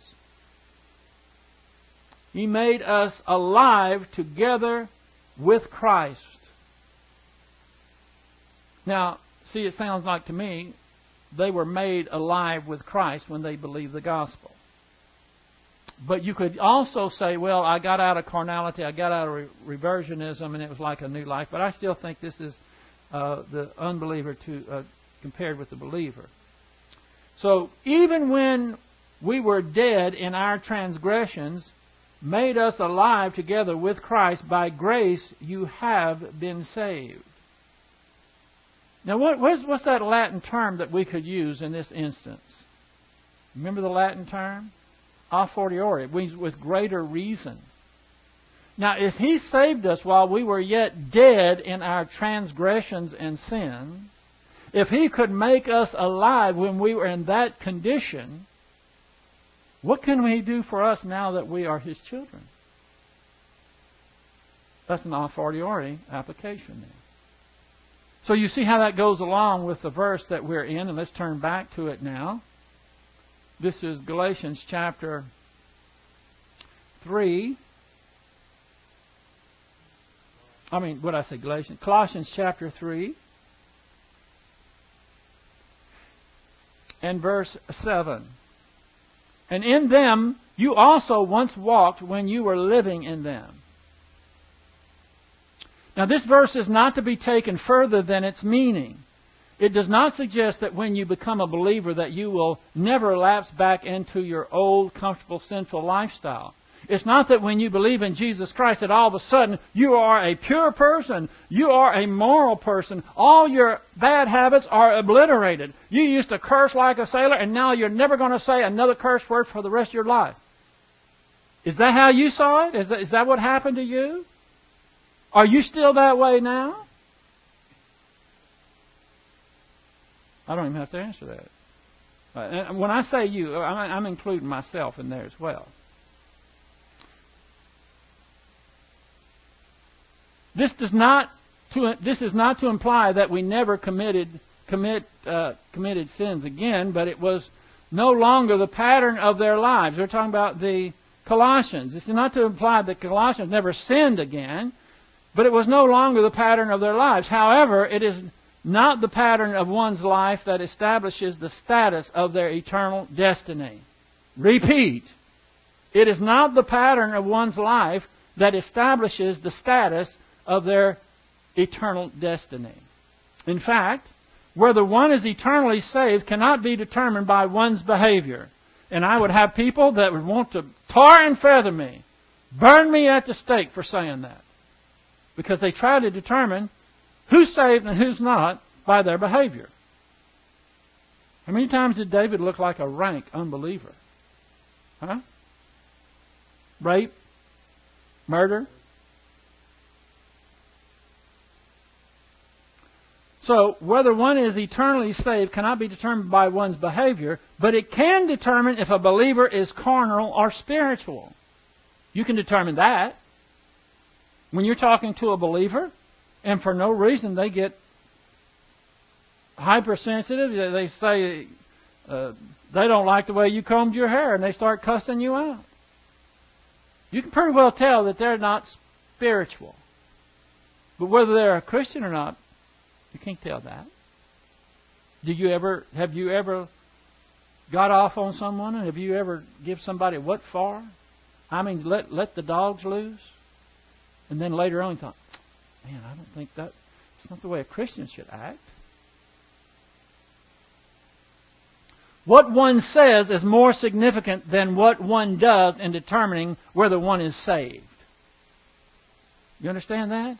Speaker 1: He made us alive together with Christ. Now, see, it sounds like to me they were made alive with Christ when they believed the gospel. But you could also say, well, I got out of carnality, I got out of re- reversionism, and it was like a new life. But I still think this is uh, the unbeliever to uh, compared with the believer. So even when we were dead in our transgressions, made us alive together with Christ, by grace you have been saved. Now, what, what's, what's that Latin term that we could use in this instance? Remember the Latin term? A fortiori. It means with greater reason. Now, if He saved us while we were yet dead in our transgressions and sins, if He could make us alive when we were in that condition, what can He do for us now that we are His children? That's an a fortiori application there. So you see how that goes along with the verse that we're in, and let's turn back to it now. This is Galatians chapter three. I mean, what did I say? Galatians? Colossians chapter three. And verse seven. And in them you also once walked when you were living in them. Now this verse is not to be taken further than its meaning. It does not suggest that when you become a believer that you will never lapse back into your old, comfortable, sinful lifestyle. It's not that when you believe in Jesus Christ that all of a sudden you are a pure person, you are a moral person, all your bad habits are obliterated. You used to curse like a sailor and now you're never going to say another curse word for the rest of your life. Is that how you saw it? Is that, is that what happened to you? Are you still that way now? I don't even have to answer that. Uh, when I say you, I'm, I'm including myself in there as well. This does not to this is not to imply that we never committed commit uh, committed sins again, but it was no longer the pattern of their lives. We're talking about the Colossians. It's not to imply that Colossians never sinned again, but it was no longer the pattern of their lives. However, it is not the pattern of one's life that establishes the status of their eternal destiny. Repeat. It is not the pattern of one's life that establishes the status of their eternal destiny. In fact, whether one is eternally saved cannot be determined by one's behavior. And I would have people that would want to tar and feather me, burn me at the stake for saying that. Because they try to determine who's saved and who's not by their behavior. How many times did David look like a rank unbeliever? Huh? Rape? Murder? So, whether one is eternally saved cannot be determined by one's behavior, but it can determine if a believer is carnal or spiritual. You can determine that. When you're talking to a believer, and for no reason they get hypersensitive, they say uh, they don't like the way you combed your hair, and they start cussing you out. You can pretty well tell that they're not spiritual. But whether they're a Christian or not, you can't tell that. Do you ever have you ever got off on someone, and have you ever give somebody what for? I mean, let let the dogs loose, and then later on you thought, man, I don't think that it's not the way a Christian should act. What one says is more significant than what one does in determining whether one is saved. You understand that?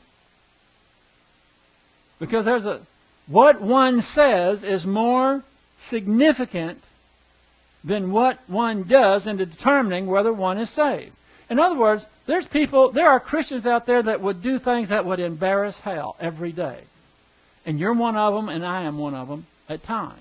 Speaker 1: Because there's a what one says is more significant than what one does in determining whether one is saved. In other words, there's people, there are Christians out there that would do things that would embarrass hell every day. And you're one of them, and I am one of them at times.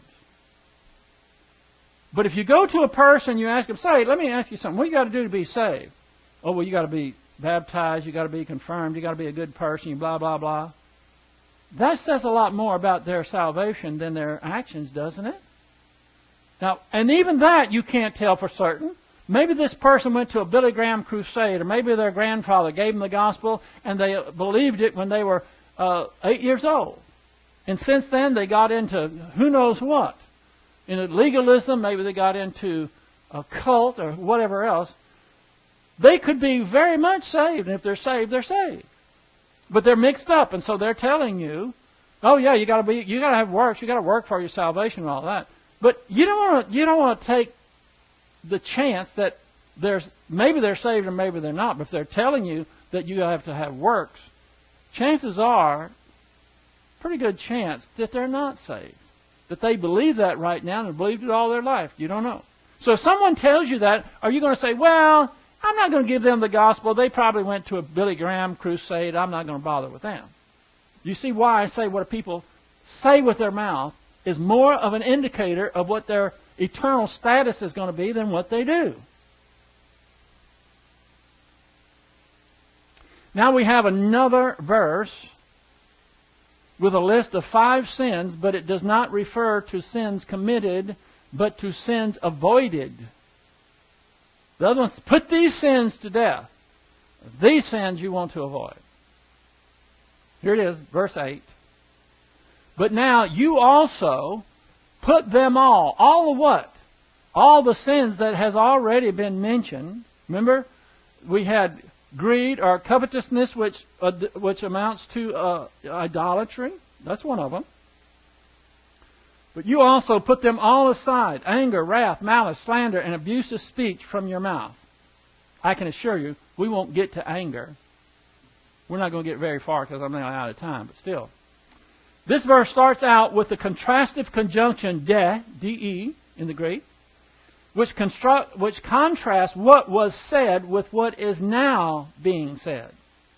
Speaker 1: But if you go to a person, you ask them, say, let me ask you something. What do you got to do to be saved? Oh, well, you got to be baptized, you got to be confirmed, you got to be a good person, you blah, blah, blah. That says a lot more about their salvation than their actions, doesn't it? Now, and even that you can't tell for certain. Maybe this person went to a Billy Graham crusade, or maybe their grandfather gave them the gospel and they believed it when they were uh, eight years old. And since then they got into who knows what. In legalism, maybe they got into a cult or whatever else. They could be very much saved, and if they're saved, they're saved. But they're mixed up, and so they're telling you, oh yeah, you got to be, you got to have works, you got to work for your salvation and all that. But you don't want to, you don't want to take the chance that there's maybe they're saved or maybe they're not. But if they're telling you that you have to have works, chances are, pretty good chance that they're not saved. That they believe that right now and have believed it all their life. You don't know. So if someone tells you that, are you going to say, well, I'm not going to give them the gospel. They probably went to a Billy Graham crusade. I'm not going to bother with them. You see why I say what people say with their mouth is more of an indicator of what their eternal status is going to be than what they do. Now we have another verse with a list of five sins, but it does not refer to sins committed, but to sins avoided. The other one's, put these sins to death. These sins you want to avoid. Here it is, verse eight. But now you also put them all. All of what? All the sins that has already been mentioned. Remember, we had greed or covetousness, which uh, which amounts to uh, idolatry. That's one of them. But you also put them all aside: anger, wrath, malice, slander, and abusive speech from your mouth. I can assure you, we won't get to anger. We're not going to get very far because I'm now out of time, but still. This verse starts out with the contrastive conjunction de, de in the Greek, which, construct, which contrasts what was said with what is now being said.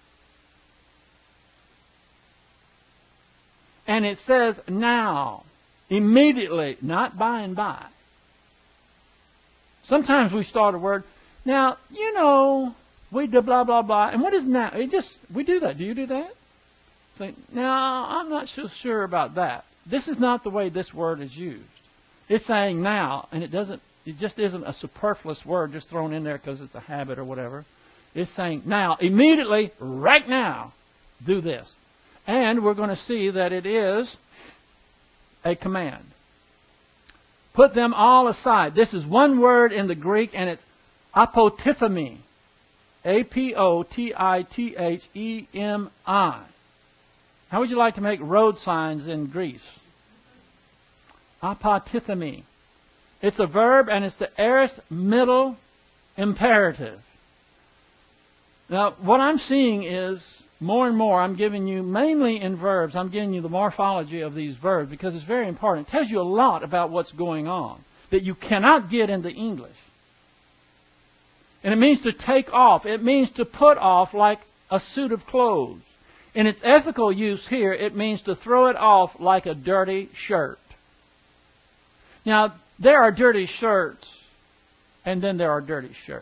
Speaker 1: And it says now, immediately, not by and by. Sometimes we start a word, now, you know, we do blah, blah, blah. And what is now? It just, we do that. Do you do that? Say, now, I'm not so sure about that. This is not the way this word is used. It's saying now, and it doesn't, it just isn't a superfluous word just thrown in there because it's a habit or whatever. It's saying now, immediately, right now, do this. And we're going to see that it is a command. Put them all aside. This is one word in the Greek, and it's apotithemi. A P O T I T H E M I. How would you like to make road signs in Greece? Apotithemi. It's a verb, and it's the aorist middle imperative. Now, what I'm seeing is, more and more, I'm giving you, mainly in verbs, I'm giving you the morphology of these verbs because it's very important. It tells you a lot about what's going on that you cannot get into English. And it means to take off. It means to put off like a suit of clothes. In its ethical use here, it means to throw it off like a dirty shirt. Now, there are dirty shirts, and then there are dirty shirts.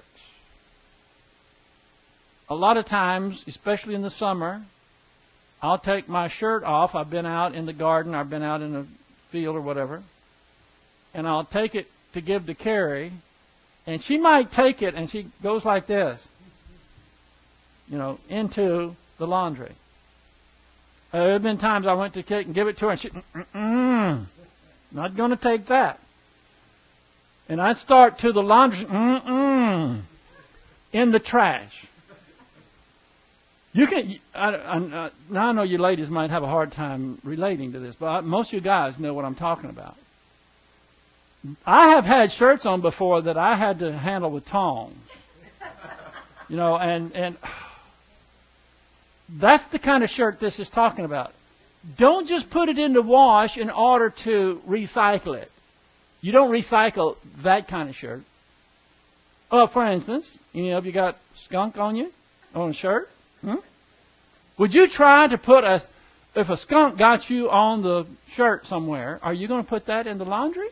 Speaker 1: A lot of times, especially in the summer, I'll take my shirt off. I've been out in the garden, I've been out in the field or whatever, and I'll take it to give to Carrie, and she might take it, and she goes like this, you know, into the laundry. Uh, there have been times I went to take and give it to her, and she, mm-mm, not going to take that. And I'd start to the laundry, mm-mm, in the trash. You can. I, I, now I know you ladies might have a hard time relating to this, but most of you guys know what I'm talking about. I have had shirts on before that I had to handle with tongs. You know, and and that's the kind of shirt this is talking about. Don't just put it in the wash in order to recycle it. You don't recycle that kind of shirt. Oh, for instance, any of you got skunk on you on a shirt? Hmm? Would you try to put a, if a skunk got you on the shirt somewhere, are you going to put that in the laundry?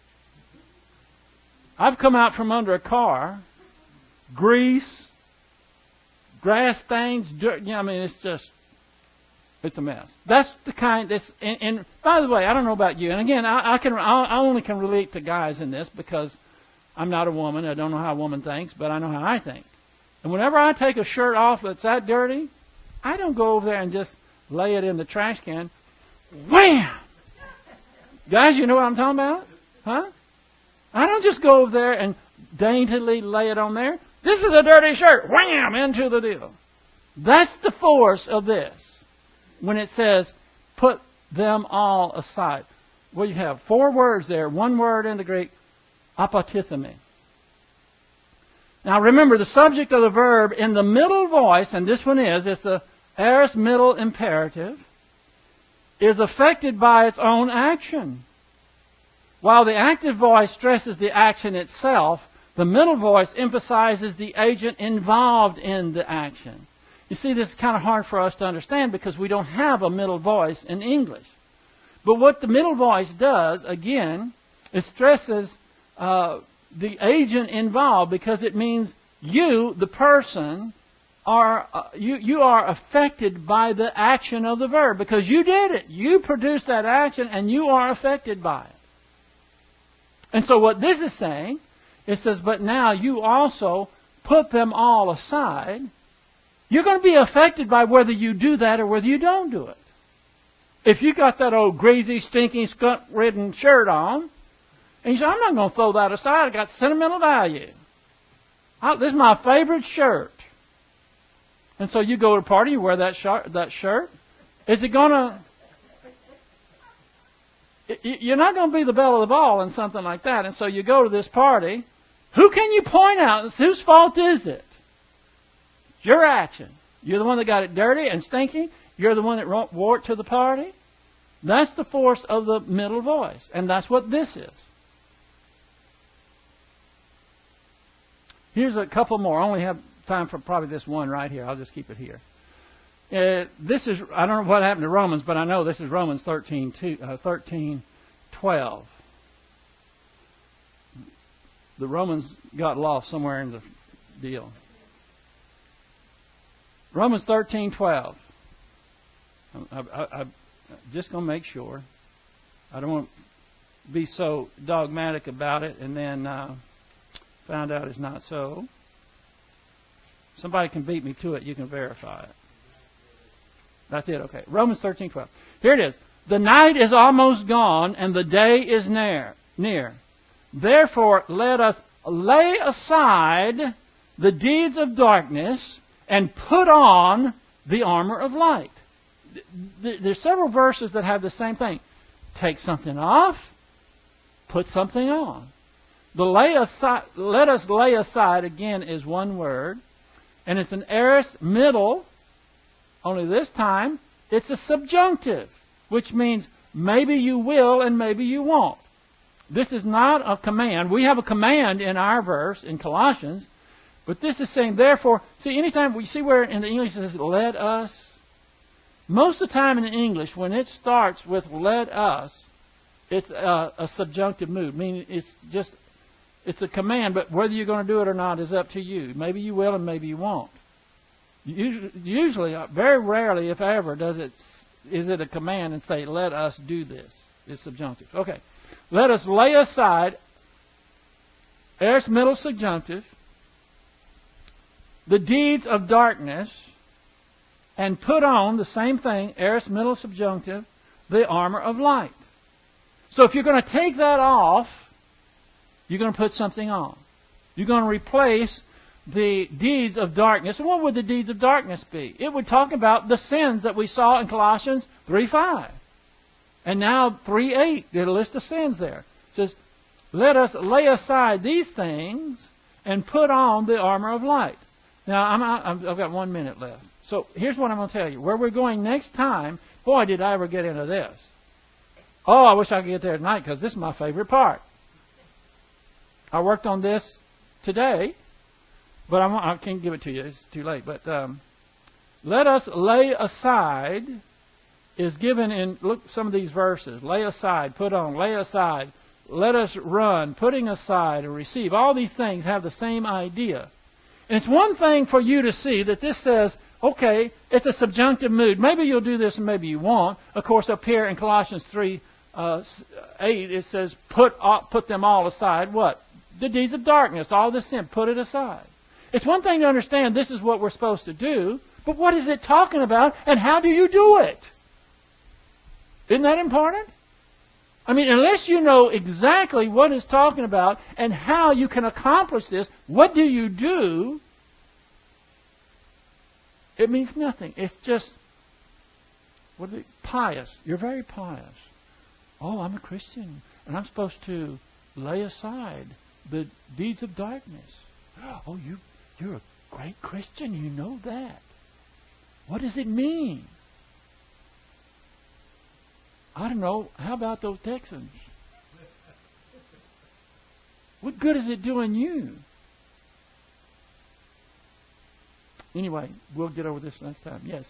Speaker 1: I've come out from under a car, grease, grass stains, dirt. You know, I mean, it's just, it's a mess. That's the kind. This, and, and by the way, I don't know about you. And again, I, I can, I, I only can relate to guys in this because I'm not a woman. I don't know how a woman thinks, but I know how I think. And whenever I take a shirt off that's that dirty, I don't go over there and just lay it in the trash can. Wham! Guys, you know what I'm talking about? Huh? I don't just go over there and daintily lay it on there. This is a dirty shirt. Wham! Into the deal. That's the force of this. When it says, put them all aside. Well, you have four words there. One word in the Greek, apotithemi. Now remember, the subject of the verb in the middle voice, and this one is, it's the aorist middle imperative, is affected by its own action. While the active voice stresses the action itself, the middle voice emphasizes the agent involved in the action. You see, this is kind of hard for us to understand because we don't have a middle voice in English. But what the middle voice does, again, it stresses uh, the agent involved because it means you, the person, are uh, you you are affected by the action of the verb because you did it. You produced that action and you are affected by it. And so what this is saying, it says, but now you also put them all aside. You're going to be affected by whether you do that or whether you don't do it. If you got that old greasy, stinking, skunk-ridden shirt on, and you say, I'm not going to throw that aside. It got sentimental value. I, this is my favorite shirt. And so you go to a party, you wear that shirt. That shirt. Is it going to... You're not going to be the belle of the ball in something like that. And so you go to this party. Who can you point out? Whose fault is it? It's your action. You're the one that got it dirty and stinky. You're the one that wore it to the party. That's the force of the middle voice. And that's what this is. Here's a couple more. I only have time for probably this one right here. I'll just keep it here. Uh, this is, I don't know what happened to Romans, but I know this is Romans thirteen, two, uh, thirteen twelve. The Romans got lost somewhere in the deal. Romans thirteen twelve. I, I, I'm just going to make sure. I don't want to be so dogmatic about it and then uh, found out it's not so. Somebody can beat me to it. You can verify it. That's it. Okay. Romans thirteen twelve. Here it is. The night is almost gone and the day is near. Near. Therefore, let us lay aside the deeds of darkness and put on the armor of light. There's several verses that have the same thing. Take something off, put something on. The lay aside, let us lay aside, again, is one word. And it's an aorist middle, only this time it's a subjunctive, which means maybe you will and maybe you won't. This is not a command. We have a command in our verse in Colossians, but this is saying, therefore, see, anytime we see where in the English it says, let us, most of the time in English, when it starts with let us, it's a, a subjunctive mood, meaning it's just, it's a command, but whether you're going to do it or not is up to you. Maybe you will and maybe you won't. Usually, usually very rarely, if ever, does it, is it a command and say, let us do this. It's subjunctive. Okay. Let us lay aside, aorist middle subjunctive, the deeds of darkness, and put on the same thing, aorist middle subjunctive, the armor of light. So if you're going to take that off, you're going to put something on. You're going to replace the deeds of darkness. And what would the deeds of darkness be? It would talk about the sins that we saw in Colossians three five. And now three eight, there's a list of sins there. It says, let us lay aside these things and put on the armor of light. Now, I'm, I'm, I've got one minute left. So here's what I'm going to tell you. Where we're going next time, boy, did I ever get into this. Oh, I wish I could get there tonight because this is my favorite part. I worked on this today, but I'm, I can't give it to you. It's too late. But um, let us lay aside is given in, look, some of these verses. Lay aside, put on, lay aside, let us run, putting aside and receive. All these things have the same idea. And it's one thing for you to see that this says, okay, it's a subjunctive mood. Maybe you'll do this and maybe you won't. Of course, up here in Colossians three eight, it says, put, put them all aside. What? The deeds of darkness, all this sin, put it aside. It's one thing to understand this is what we're supposed to do, but what is it talking about and how do you do it? Isn't that important? I mean, unless you know exactly what it's talking about and how you can accomplish this, what do you do? It means nothing. It's just, what is it? Pious. You're very pious. Oh, I'm a Christian, and I'm supposed to lay aside the deeds of darkness. Oh, you, you're a great Christian. You know that. What does it mean? I don't know. How about those Texans? What good is it doing you? Anyway, we'll get over this next time. Yes.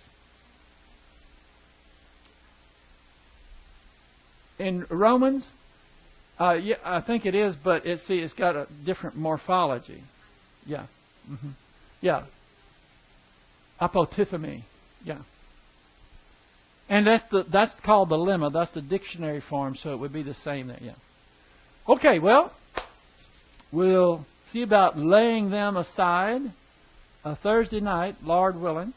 Speaker 1: In Romans, uh, yeah, I think it is, but it, see, it's got a different morphology. Yeah. Mm-hmm. Yeah. Apotyphemy. Yeah. And that's the that's called the lemma. That's the dictionary form, so it would be the same there. Yeah. Okay, well, we'll see about laying them aside uh, Thursday night, Lord willing.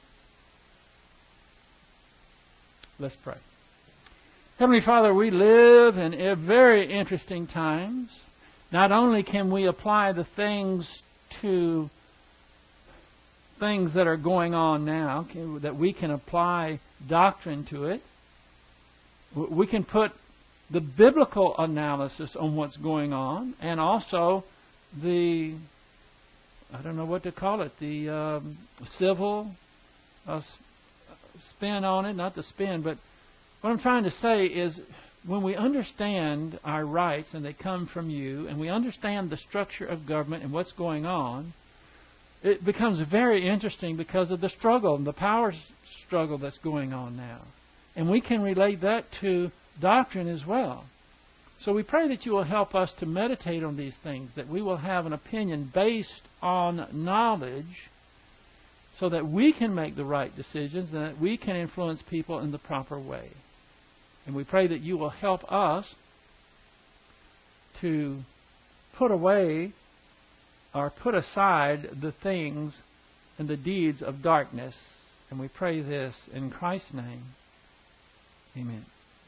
Speaker 1: Let's pray. Heavenly Father, we live in very interesting times. Not only can we apply the things to things that are going on now, that we can apply doctrine to it. We can put the biblical analysis on what's going on, and also the, I don't know what to call it, the um, civil uh, spin on it, not the spin, but what I'm trying to say is when we understand our rights and they come from you, and we understand the structure of government and what's going on, it becomes very interesting because of the struggle and the power struggle that's going on now. And we can relate that to doctrine as well. So we pray that you will help us to meditate on these things, that we will have an opinion based on knowledge so that we can make the right decisions and that we can influence people in the proper way. And we pray that you will help us to put away or put aside the things and the deeds of darkness. And we pray this in Christ's name. Amen.